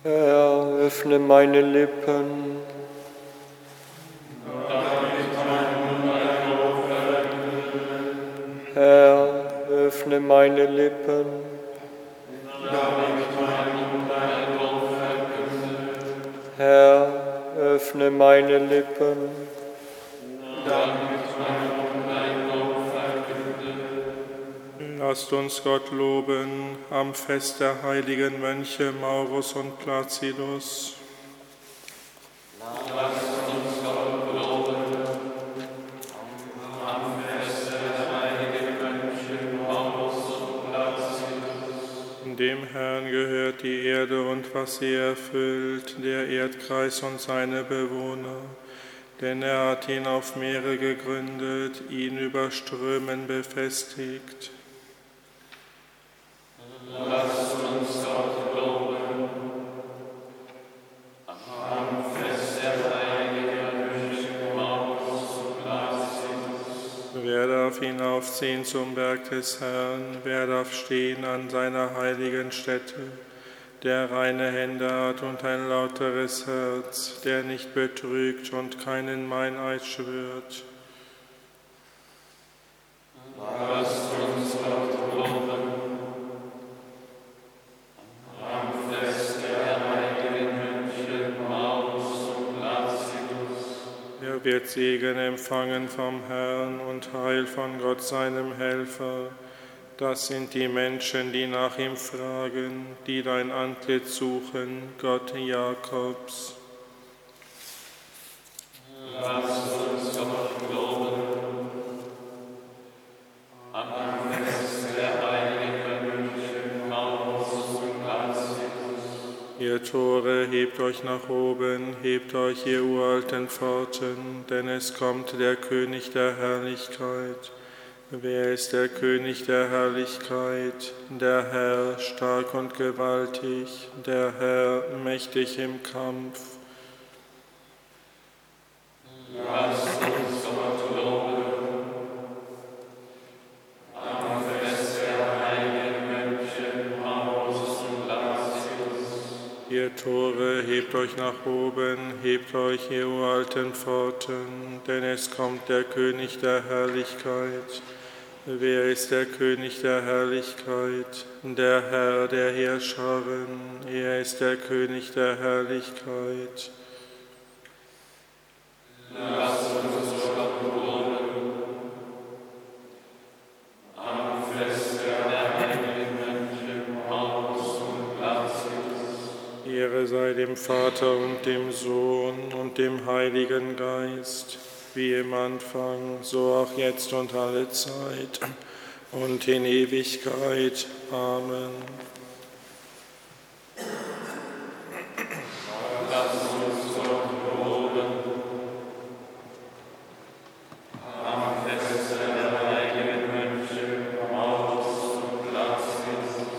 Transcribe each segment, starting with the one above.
Herr, öffne meine Lippen. Herr, öffne meine Lippen. Herr, öffne meine Lippen. Lasst uns Gott loben am Fest der heiligen Mönche Maurus und Placidus. Lasst uns Gott loben am Fest der heiligen Mönche Maurus und Placidus. Dem Herrn gehört die Erde und was sie erfüllt, der Erdkreis und seine Bewohner. Denn er hat ihn auf Meere gegründet, ihn über Strömen befestigt. Lasst uns Gott loben am Fest der heiligen Mönche Maurus und Placidus. Wer darf hinaufziehen zum Berg des Herrn? Wer darf stehen an seiner heiligen Stätte? Der reine Hände hat und ein lauteres Herz, der nicht betrügt und keinen Meineid schwört. Lasst uns Gott loben am Fest der heiligen Mönche Maurus und Placidus. Er wird Segen empfangen vom Herrn und Heil von Gott seinem Helfer. Das sind die Menschen, die nach ihm fragen, die dein Antlitz suchen, Gott Jakobs. Lasst uns Gott loben am Fest der heiligen Mönche Maurus und Placidus. Ihr Tore, hebt euch nach oben, hebt euch, ihr uralten Pforten, denn es kommt der König der Herrlichkeit. Wer ist der König der Herrlichkeit? Der Herr, stark und gewaltig, der Herr, mächtig im Kampf. Lasst uns Gott loben am Fest der heiligen Mönche Maurus und Placidus. Ihr Tore, hebt euch nach oben, hebt euch, ihr uralten Pforten, denn es kommt der König der Herrlichkeit. Wer ist der König der Herrlichkeit? Der Herr der Heerscharen, er ist der König der Herrlichkeit. Lasst uns Gott loben am Fest der heiligen Mönche Maurus und Placidus. Ehre sei dem Vater und dem Sohn und dem Heiligen Geist, wie im Anfang, so auch jetzt und alle Zeit und in Ewigkeit. Amen. Lasst uns Gott loben am Fest der heiligen Mönche Maurus und Placidus.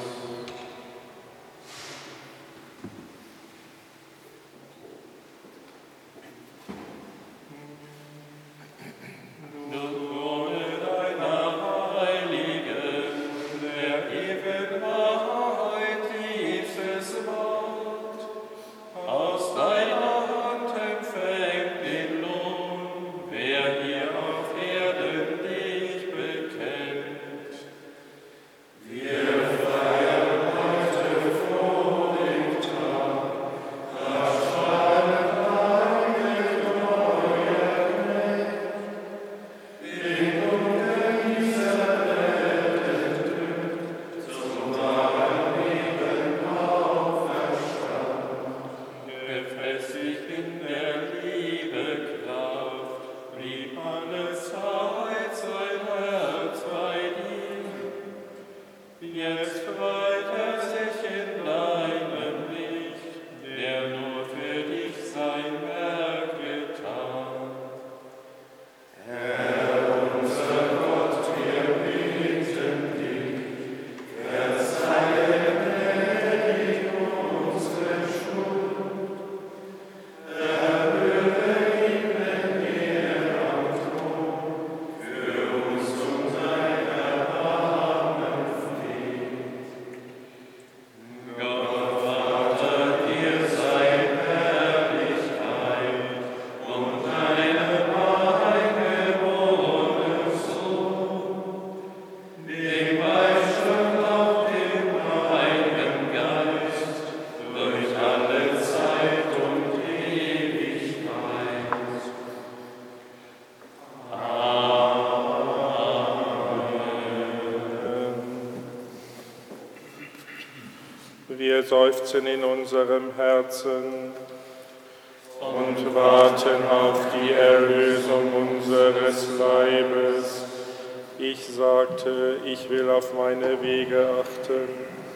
Wir seufzen in unserem Herzen und warten auf die Erlösung unseres Leibes. Ich sagte, ich will auf meine Wege achten,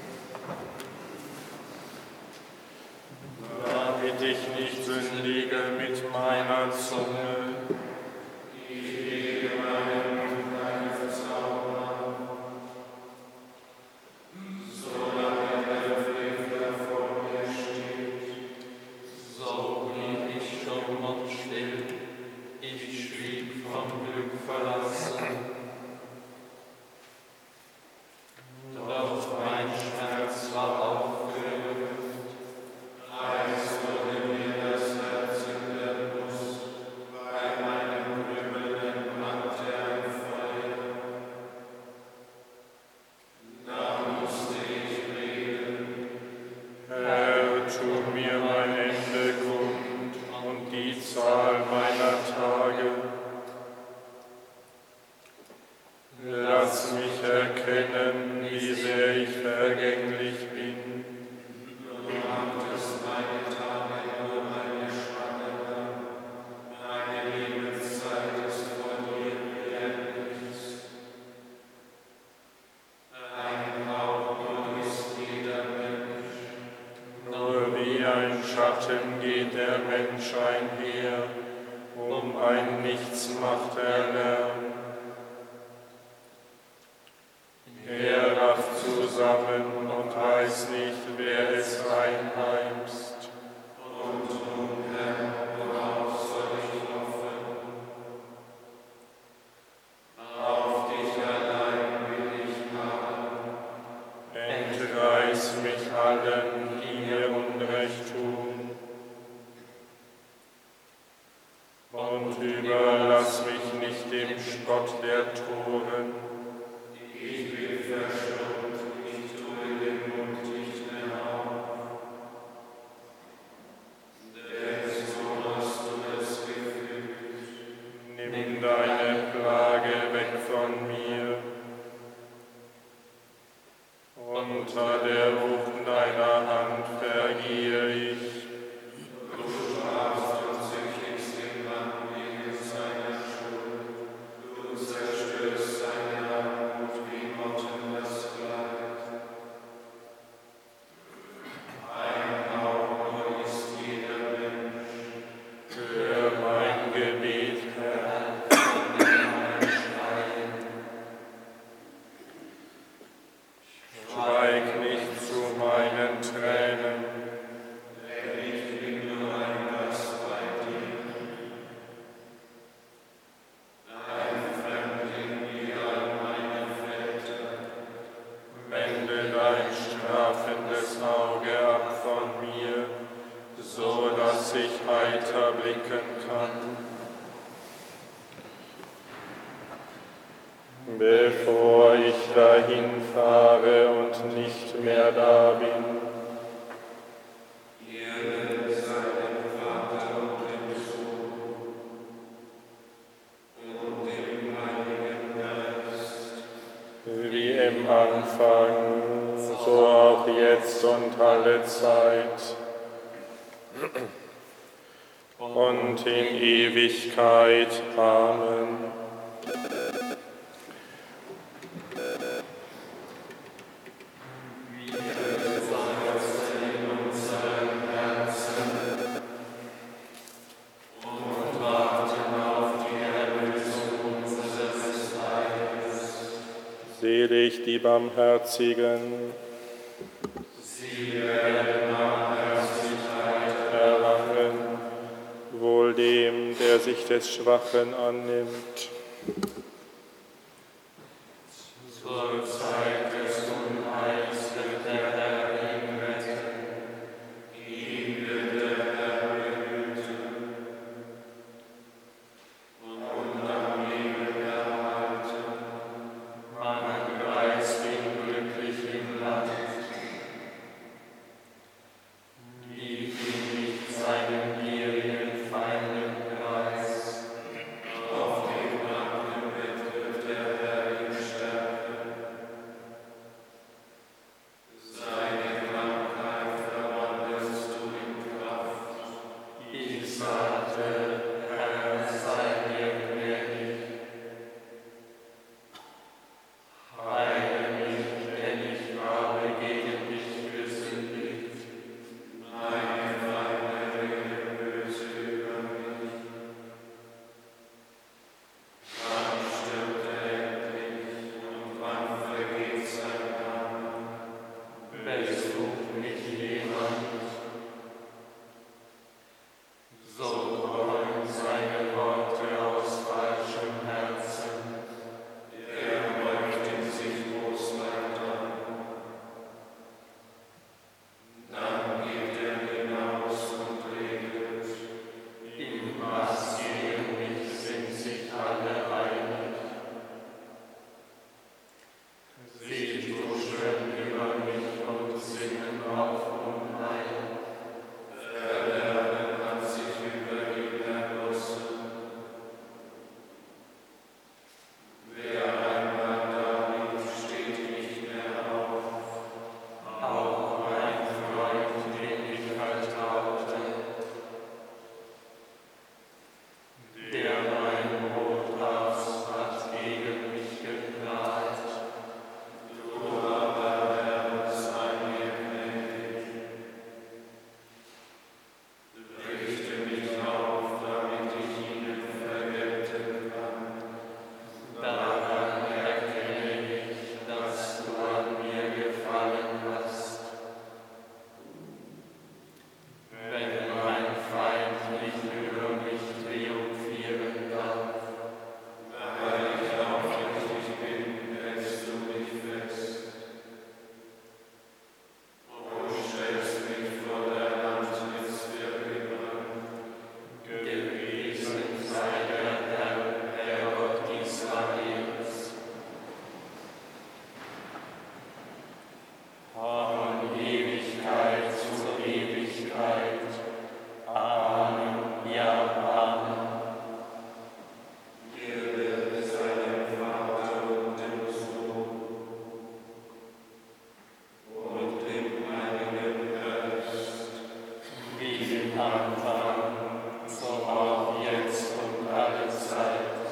damit ich nicht sündige mit meiner Zunge. Ich lege meinen Mund deine Verzauberung, solange der Frevler vor mir steht. So blieb ich stumm und still, ich schwieg vom Glück verlassen. Doch mein Schmerz war aufgelöst, als wurde mir das Herz in der Brust, bei meinem Kribbeln brannte ein Feuer. Da musste ich reden. Herr, tu mir mein Ende kund und die Zahl meiner Tage. Lass mich erkennen, wie sehr ich vergänglich bin. Du machtest meine Tage nur eine Schwache lang, meine Lebenszeit ist von dir begrenzt. Ein Hauch ist jeder Mensch, Nur wie ein Schatten geht der Mensch einher, ein Nichts macht er Lärm. Er rafft zusammen und weiß nicht, wer es einheimst. und nun, Herr, worauf soll ich hoffen? Auf dich allein will ich harren. Entreiß mich allen, die mir Unrecht tun, und überlass mich nicht dem Spott der Toren. Ich bin verstummt, ich tue den Mund nicht mehr auf. Denn so hast du es gefügt. Nimm deine Plage weg von mir. Unter der Wucht deiner Hand vergehe ich. Du strafst und züchtigst den Mann wegen seiner Schuld. Du zerstörst seine Armut wie Motten das Kleid. Ein Hauch nur ist jeder Mensch. Hör mein Gebet, Herr. Schweig nicht zu meinen Tränen. Denn ich bin nur ein Gast bei dir. Ein Fremdling wie all meine Väter. Wende dein strafendes Auge ab von mir, so dass ich heiter blicken kann. Bevor ich dahin fahre und nicht mehr da bin, Ehre sei dem Vater und dem Sohn und dem Heiligen Geist. wie im Anfang, so auch jetzt und alle Zeit und in Ewigkeit. Amen. Und warten auf die Erlösung unseres Leibes. Selig die Barmherzigen, Sie werden Barmherzigkeit erlangen, wohl dem, der sich des Schwachen annimmt. zur Zeit des Unheils wird der Herr ihn retten. Ihn wird der Herr behüten und am Leben erhalten. Man preist ihn glücklich im Land. Gib ihn nicht seinen gierigen Feinden preis. Auf dem Krankenbett wird der Herr ihn stärken. Besucht mich jemand, so kommen seine Worte aus falschem Herzen, er beugt in sich Trostleid an. Dann geht er hinaus und redet, in was gegen mich sind sich alle einig. Sie tuscheln über mich und singen auf Unheil. Verderben hat sich über ihn ergossen. Wer einmal da liegt, steht nicht mehr auf. Auch ein Freund, dem ich vertraute, der mein Brot aß, hat gegen mich geklagt. Du aber, Herr, sei mir gnädig. Richte mich auf, damit ich ihnen vergelten kann. Daran erkenne ich, dass du an mir gefallen hast. Wenn mein Feind nicht über mich triumphieren darf, weil ich aufrichtig bin, hältst du mich fest. Du stellst mich vor dein Antlitz für immer. Gepriesen sei der Herr, der Gott Israels. Von Ewigkeit zu Ewigkeit. Amen, ja, Amen. Ehre sei dem Vater und dem Sohn und dem Heiligen Geist, wie im Anfang, so auch jetzt und alle Zeit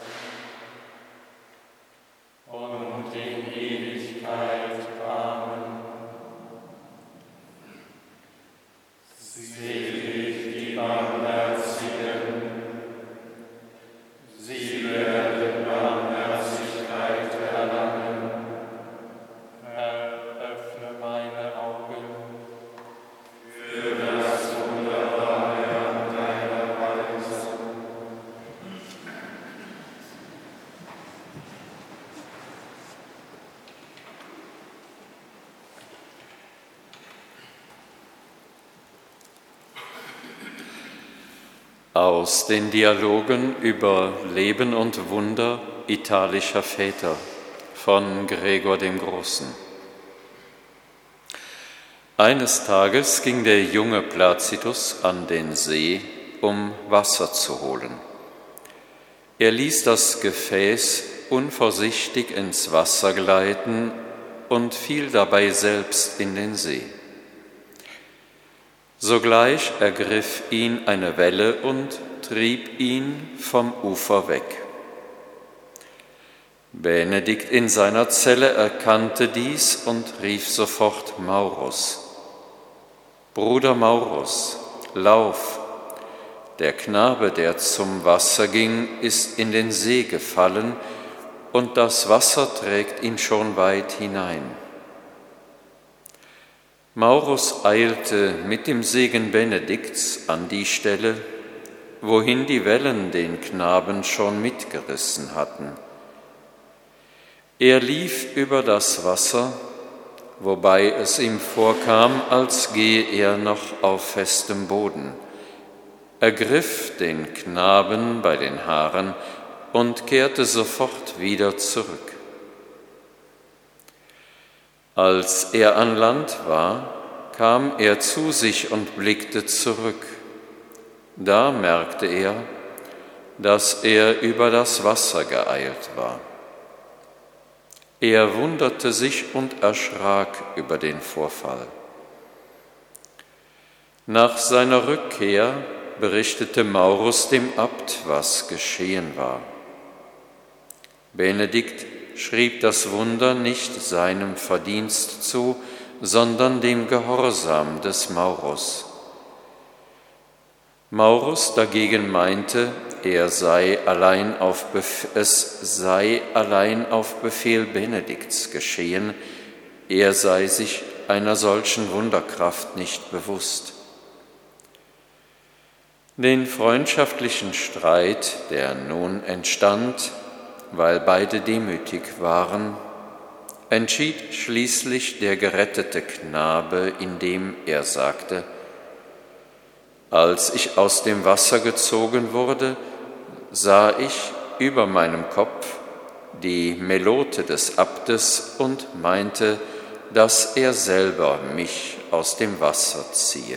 und in Ewigkeit. Amen. Selig die Barmherzigen, sie werden Barmherzigkeit erlangen. Herr, öffne meine Augen für das Wunderbare an deiner Weisung. Aus den Dialogen über Leben und Wunder italischer Väter von Gregor dem Großen. Eines Tages ging der junge Placidus an den See, um Wasser zu holen. Er ließ das Gefäß unvorsichtig ins Wasser gleiten und fiel dabei selbst in den See. Sogleich ergriff ihn eine Welle und trieb ihn vom Ufer weg. Benedikt in seiner Zelle erkannte dies und rief sofort Maurus: Bruder Maurus, lauf! Der Knabe, der zum Wasser ging, ist in den See gefallen und das Wasser trägt ihn schon weit hinein. Maurus eilte mit dem Segen Benedikts an die Stelle, wohin die Wellen den Knaben schon mitgerissen hatten. Er lief über das Wasser, wobei es ihm vorkam, als gehe er noch auf festem Boden, ergriff den Knaben bei den Haaren und kehrte sofort wieder zurück. Als er an Land war, kam er zu sich und blickte zurück. Da merkte er, dass er über das Wasser geeilt war. Er wunderte sich und erschrak über den Vorfall. Nach seiner Rückkehr berichtete Maurus dem Abt, was geschehen war. Benedikt schrieb das Wunder nicht seinem Verdienst zu, sondern dem Gehorsam des Maurus. Maurus dagegen meinte, es sei allein auf Befehl Benedikts geschehen, er sei sich einer solchen Wunderkraft nicht bewusst. Den freundschaftlichen Streit, der nun entstand, weil beide demütig waren, entschied schließlich der gerettete Knabe, indem er sagte: Als ich aus dem Wasser gezogen wurde, sah ich über meinem Kopf die Melote des Abtes und meinte, dass er selber mich aus dem Wasser ziehe.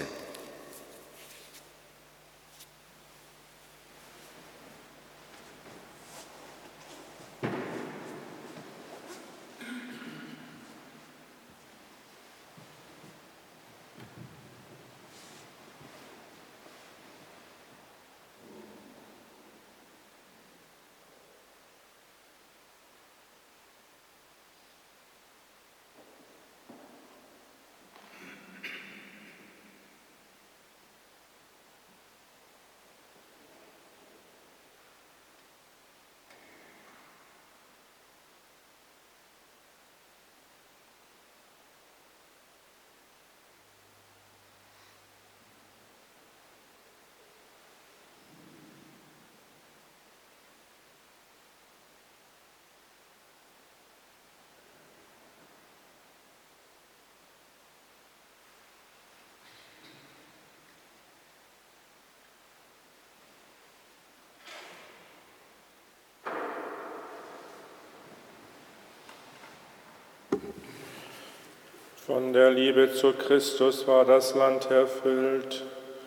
Von der Liebe zu Christus war das Land erfüllt.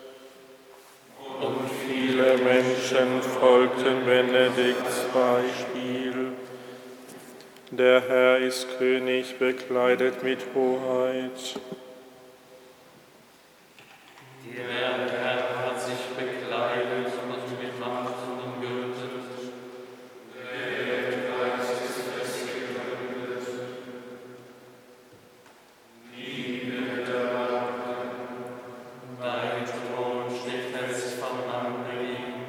Und viele Menschen folgten Benedikts Beispiel. Der Herr ist König, bekleidet mit Hoheit. Der Herr hat sich bekleidet und mit Macht umgürtet. Der Geist ist festgegründet. Liebe der Magd, dein Thron steht fest von Anbeginn.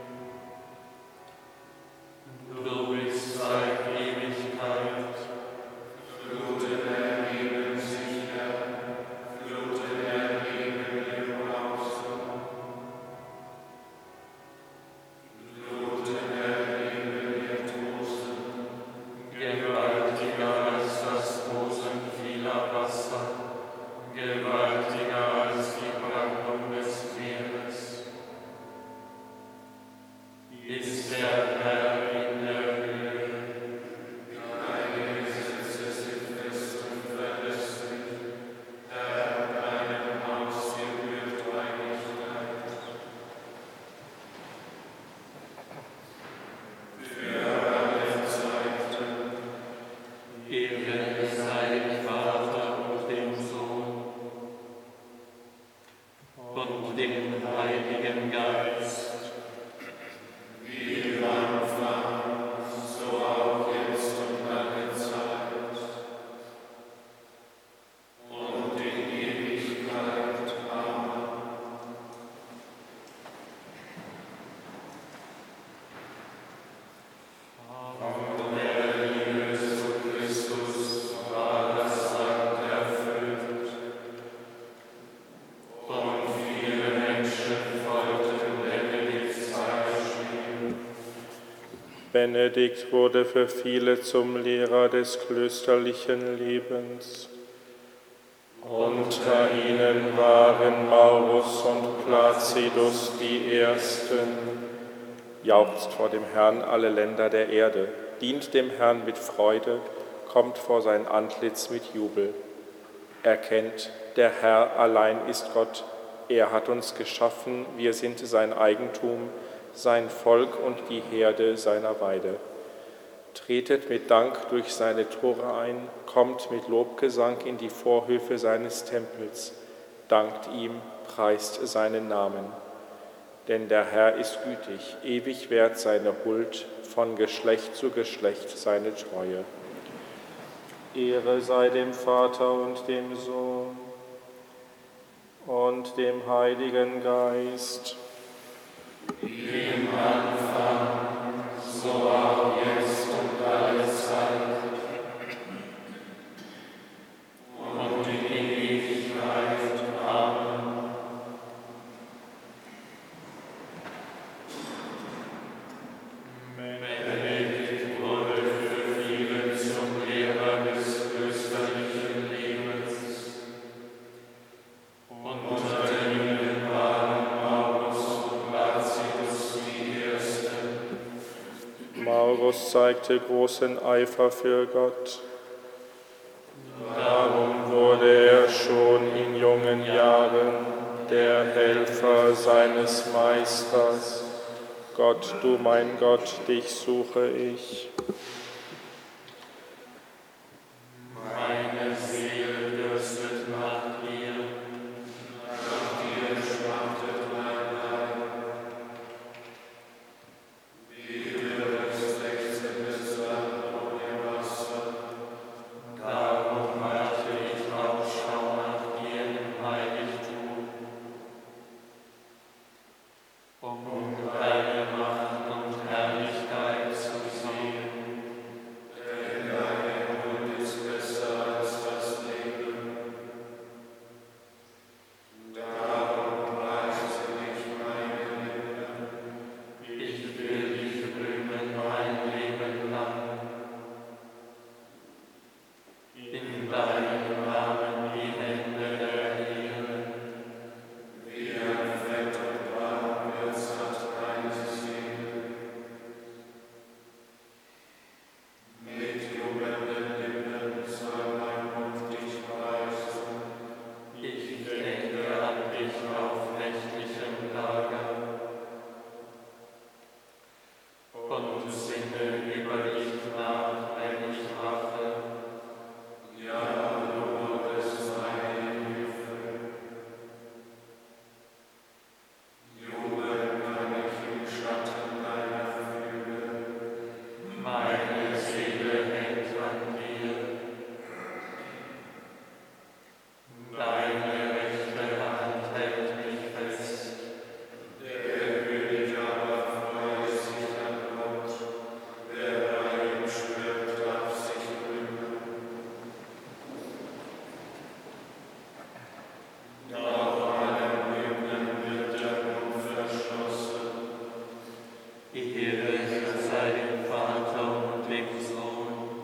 Du bist seit Ewigkeit. Fluten erheben sich, Herr, Fluten erheben ihr Hause. Fluten erheben ihr Tosen, gewaltiger als das Tosen vieler Wasser, gewaltiger als die Brandung des Meeres. Ist der Herr in der Höhe, deine Gesetze sind fest und verlässlich, Herr, deinem Haus gebührt Reinigkeit. Für alle Zeiten, Ehre sei dem Vater und dem Sohn und dem Heiligen Geist, wie im Anfang, so auch jetzt und alle Zeit und in Ewigkeit. Amen. Von der Liebe zu Christus war das Land erfüllt, und viele Menschen folgten Benedikts Beispiel. Benedikt wurde für viele zum Lehrer des klösterlichen Lebens. Unter ihnen waren Maurus und Placidus die Ersten. Jauchzt vor dem Herrn alle Länder der Erde, dient dem Herrn mit Freude, kommt vor sein Antlitz mit Jubel. Erkennt, der Herr allein ist Gott, er hat uns geschaffen, wir sind sein Eigentum, sein Volk und die Herde seiner Weide. Tretet mit Dank durch seine Tore ein, kommt mit Lobgesang in die Vorhöfe seines Tempels, dankt ihm, preist seinen Namen. Denn der Herr ist gütig, ewig währt seine Huld, von Geschlecht zu Geschlecht seine Treue. Ehre sei dem Vater und dem Sohn und dem Heiligen Geist. Wie im Anfang, so auch jetzt und alle Zeit und in zeigte großen Eifer für Gott. Darum wurde er schon in jungen Jahren der Helfer seines Meisters. Gott, du mein Gott, dich suche ich. Meine Seele dürstet nach dir schmachtet mein Leib. Wie das lechzendes Land ohne Wasser. Darum halte ich Ausschau nach dir im Heiligtum, um deine Macht und Herrlichkeit zu sehen. Denn dein Bund ist besser als das Leben. Darum preise dich meine Lippen. Ich will dich rühmen mein Leben lang. In deinem Namen die Hände erheben. Wie ein Fett und warm wird satt meine Seele. Mit jubelnden Lippen soll mein Mund dich preisen. Ich denke an dich auf nächtlichem Lager und sinne über dich nach, wenn ich wache. Ja, du bist meine Hilfe. Jubeln kann ich im Schatten deiner Flügel. Meine Seele hängt an dir. Deine rechte Hand hält mich fest. Der König aber freut sich an Gott. Wer bei ihm schwört, darf sich rühmen. Doch allen Lügnern wird der Mund verschlossen. Ehre sei dem Vater und dem Sohn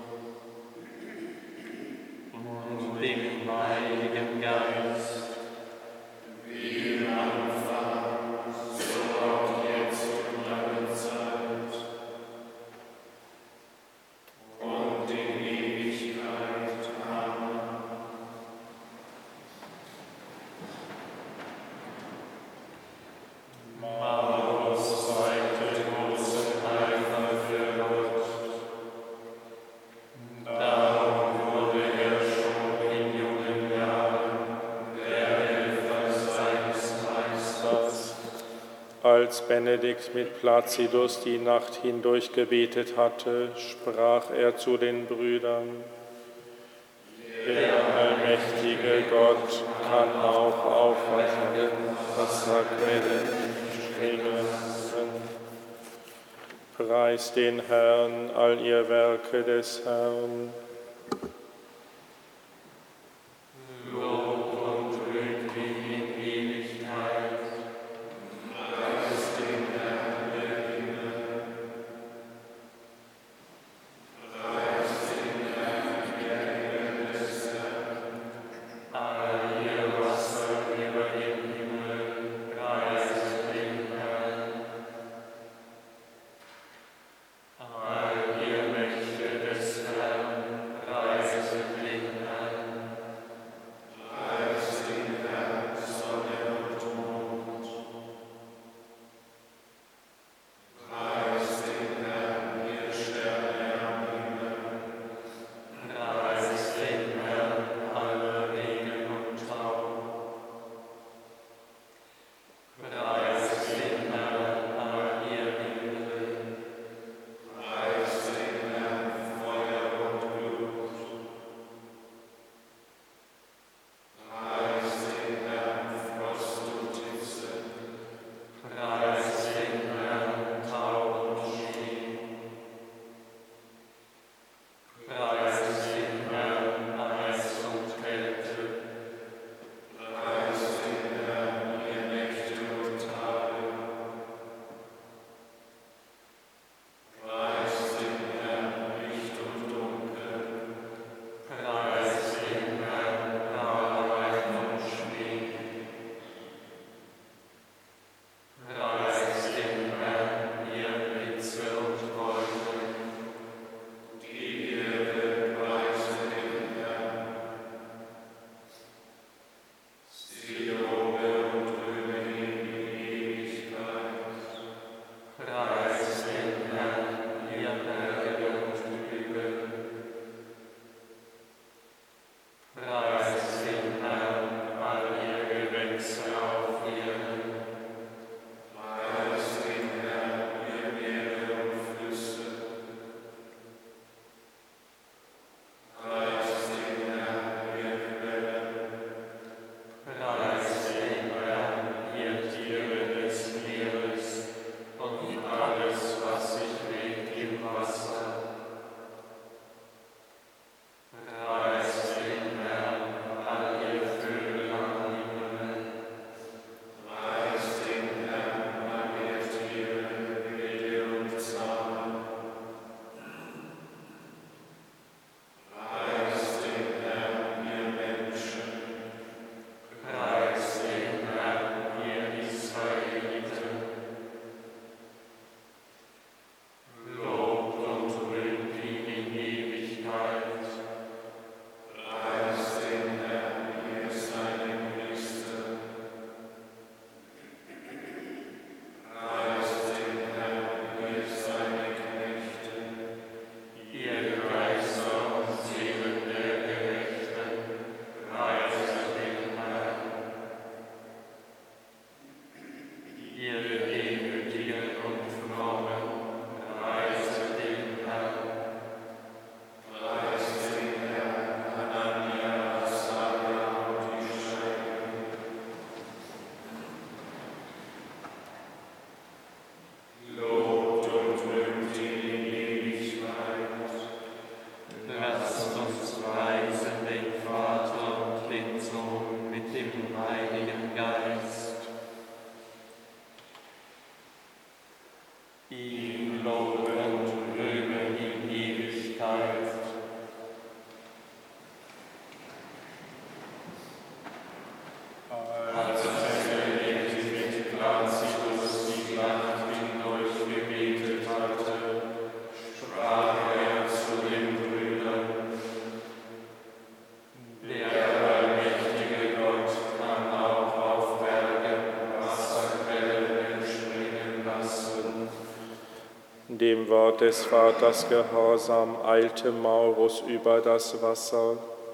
und dem Heiligen Geist. Wie im Anfang, so auch jetzt und alle Zeit. Und in Ewigkeit. Amen. Maurus zeigte großen Eifer für Gott. Darum wurde er schon in jungen Jahren der Helfer seines Meisters. Als Benedikt mit Placidus die Nacht hindurch gebetet hatte, sprach er zu den Brüdern: Der allmächtige Gott kann auch aufwachen, Wasserquellen springen lassen. Preist den Herrn, all ihr Werke des Herrn. Lob und rühmt ihn in Ewigkeit. Preist den Herrn der Himmel. Preist den Herrn der Himmel des Herrn. All ihr Wasser über dem Himmel, preist den Herrn. All ihr Mächte des Herrn, dem Heiligen Geist. Ihm Lob und Rühmen in Ewigkeit. Als er mit Glacius die Nacht hindurch gebetet hatte, sprach er zu den Brüdern: Der allmächtige Gott kann auch auf Bergen Wasserquellen entspringen lassen. Dem Wort des Vaters gehorsam eilte Maurus über das Wasser.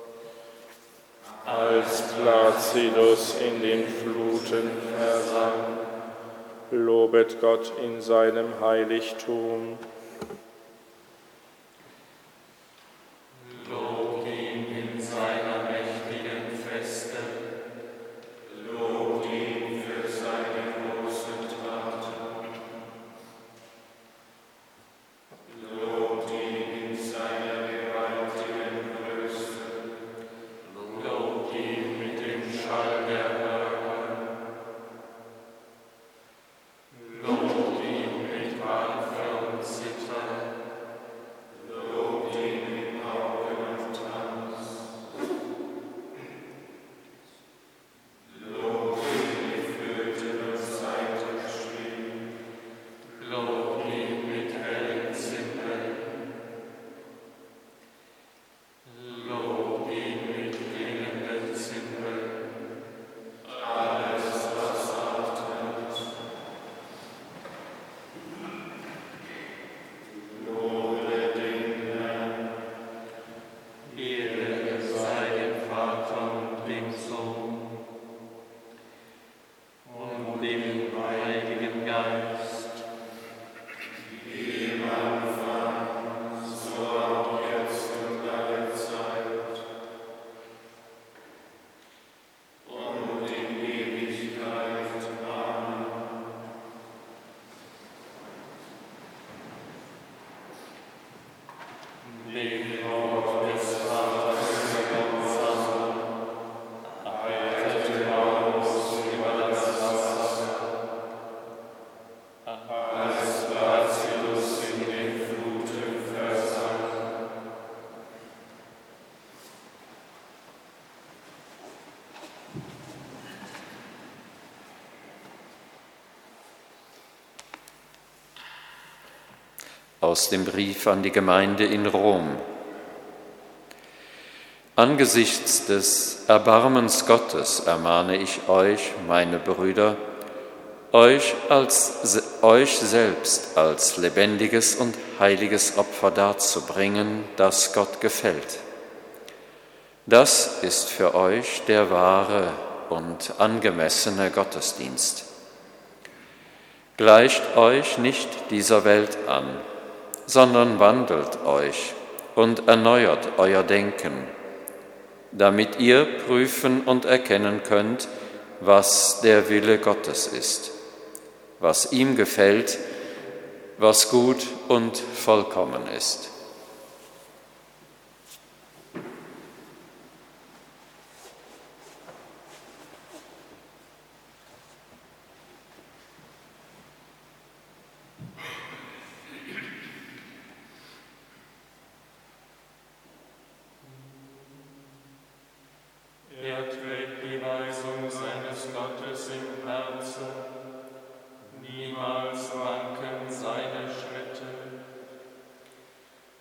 Als Placidus in den Fluten versank, lobet Gott in seinem Heiligtum. Lobt ihn in seiner mächtigen Feste. Lobt ihn für seine großen Taten. Lobt ihn in seiner gewaltigen Größe. Lobt ihn mit dem Schall der Hörner. Lobt ihn mit Harfe und Zither. Lobt ihn mit Pauken und Tanz. Lobt ihn mit Flöten und Saitenspiel. Lobt ihn mit hellen Zimbeln. Lobt ihn mit klingenden Zimbeln. Alles, was atmet. Lobe den Herrn. Ehre sei dem Vater und dem Sohn und dem Heiligen Geist. Wie im Anfang, so auch jetzt und alle Zeit und in Ewigkeit. Amen. Dem Wort des Vaters gehorsam, eilte Maurus über das Wasser, als Placidus in den Fluten versank. Aus dem Brief an die Gemeinde in Rom. Angesichts des Erbarmens Gottes ermahne ich euch, meine Brüder, euch selbst als lebendiges und heiliges Opfer darzubringen, das Gott gefällt. Das ist für euch der wahre und angemessene Gottesdienst. Gleicht euch nicht dieser Welt an, sondern wandelt euch und erneuert euer Denken, damit ihr prüfen und erkennen könnt, was der Wille Gottes ist, was ihm gefällt, was gut und vollkommen ist. Er trägt die Weisung seines Gottes im Herzen, niemals wanken seine Schritte.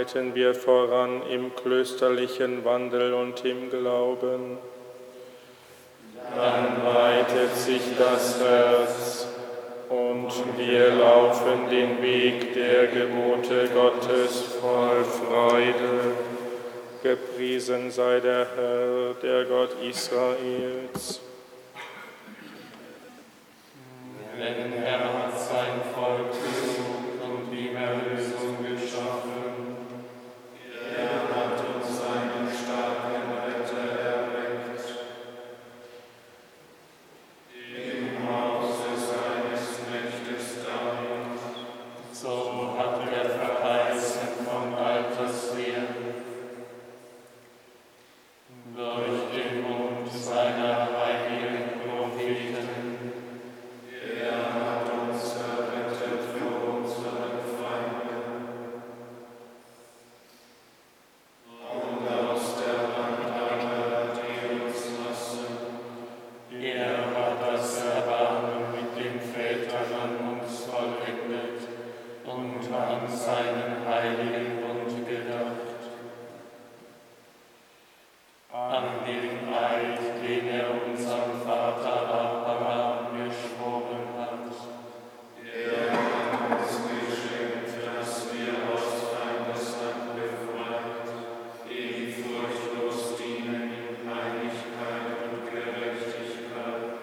schreiten wir voran im klösterlichen Wandel und im Glauben. Dann weitet sich das Herz und wir laufen den Weg der Gebote Gottes voll Freude. Gepriesen sei der Herr, der Gott Israels. Denn er hat sein Volk gesucht und ihm Erlösung geschaffen. Er hat uns seinen starken Retter erweckt. Im Hause seines Knechtes David. So hat er verheißen von alters her. Durch den Mund seiner heiligen Propheten. Er hat uns errettet vor unseren Feinden und aus der Hand aller, die uns hassen. Er hat das Erbarmen mit den Vätern an uns vollendet und an seinen heiligen Bund gedacht. An den Eid, den er unserem Vater Abraham geschworen hat. Er hat uns geschenkt, dass wir aus Feindeshand befreit, ihm furchtlos dienen in Heiligkeit und Gerechtigkeit.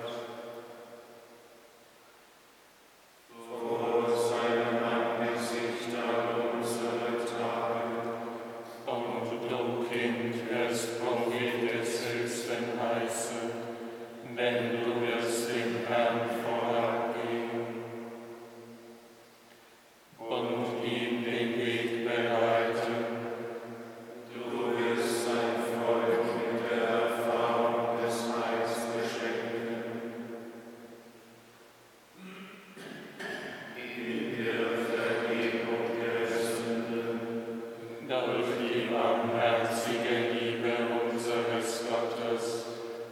Vor seinem Angesicht all unsere Tage. Und du, Kind, wirst Prophet des Höchsten heißen, denn du wirst dem Herrn vorangehen und ihm den Weg bereiten. Du wirst sein Volk mit der Erfahrung des Heils beschenken. In der Vergebung der Sünden, durch die barmherzige Liebe unseres Gottes,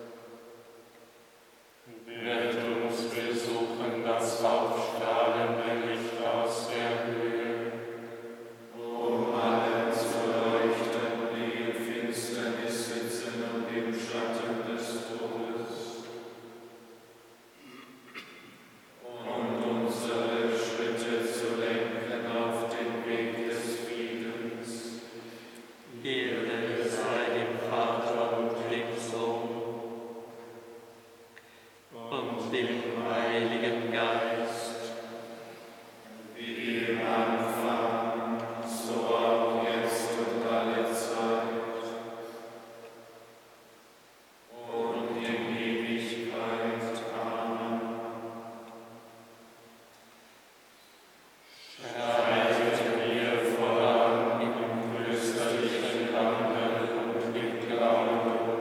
wird uns besuchen das aufstrahlende Licht aus der Höhe, um alle zu leuchten, die in Finsternis sitzen und im Schatten des Todes, und unsere Schritte zu lenken auf den Weg des Friedens. Ehre sei dem Vater und dem Sohn und dem Heiligen Geist, wie im Anfang, so auch jetzt und alle Zeit und in Ewigkeit. Amen. Schreitet wir voran im klösterlichen Wandel und im Glauben.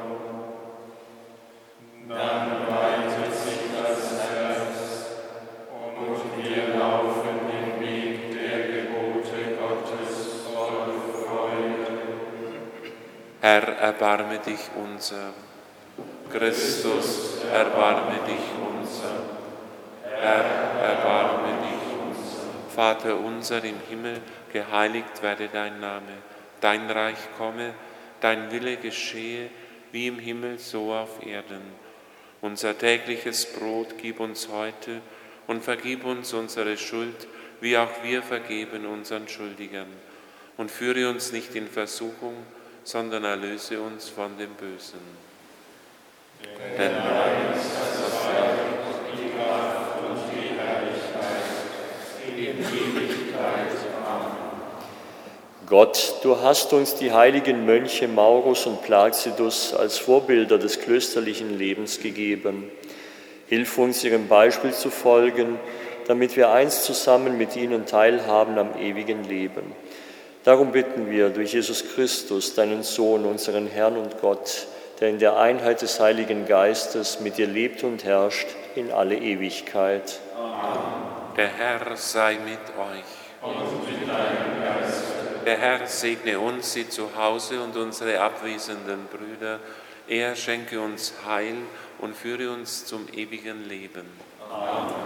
Dann weitet sich das Herz und wir laufen den Weg der Gebote Gottes voll Freude. Herr, erbarme dich unser. Christus, erbarme dich unser. Herr, erbarme dich unser. Vater unser im Himmel, geheiligt werde dein Name. Dein Reich komme, dein Wille geschehe, wie im Himmel so auf Erden. Unser tägliches Brot gib uns heute und vergib uns unsere Schuld, wie auch wir vergeben unseren Schuldigern. Und führe uns nicht in Versuchung, sondern erlöse uns von dem Bösen. Denn dein ist das Reich, die Kraft und die Herrlichkeit in Ewigkeit. Amen. Gott, du hast uns die heiligen Mönche Maurus und Placidus als Vorbilder des klösterlichen Lebens gegeben. Hilf uns, ihrem Beispiel zu folgen, damit wir einst zusammen mit ihnen teilhaben am ewigen Leben. Darum bitten wir durch Jesus Christus, deinen Sohn, unseren Herrn und Gott, der in der Einheit des Heiligen Geistes mit dir lebt und herrscht in alle Ewigkeit. Amen. Der Herr sei mit euch. Und mit deinem Geist. Der Herr segne uns, sie zu Hause und unsere abwesenden Brüder. Er schenke uns Heil und führe uns zum ewigen Leben. Amen.